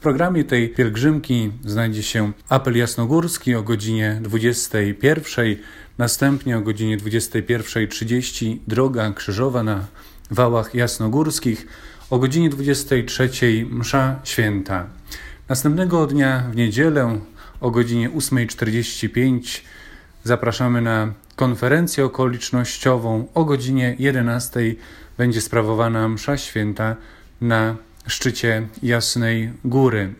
programie tej pielgrzymki znajdzie się apel jasnogórski o godzinie 21, następnie o godzinie 21:30 droga krzyżowa na Wałach Jasnogórskich, o godzinie 23 msza święta. Następnego dnia w niedzielę o godzinie 8:45 zapraszamy na konferencję okolicznościową. O godzinie 11 będzie sprawowana msza święta na szczycie Jasnej Góry.